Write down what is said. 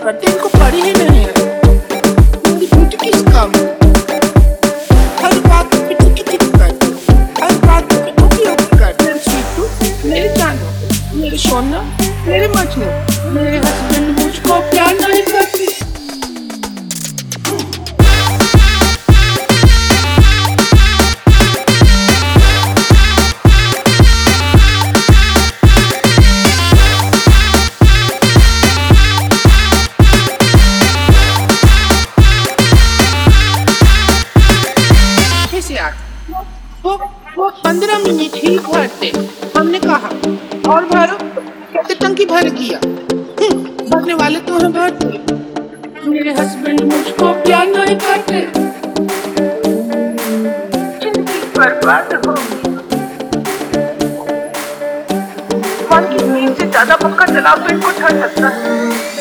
करते, इनको पड़ी ही नहीं है। मेरी ब्यूटी किस काम? हर बात पे टिकी टिकी करते, हर बात पे ओके ओके करते। स्वीटू, मेरे जानो, मेरे सोना, मेरे मजनू, मेरे हस्बैंड मुझको प्यार नहीं करते। वो 15 मिनट ही भरते। हमने कहा और भरो, कहते टंकी भर गया। भरने वाले तो हैं भरते। मेरे हस्बैंड मुझको प्यार नहीं करते। जिंदगी बर्बाद हो गई। मन की नींद से ज्यादा पंखा चलाओ तो इनको चढ़ सकता है।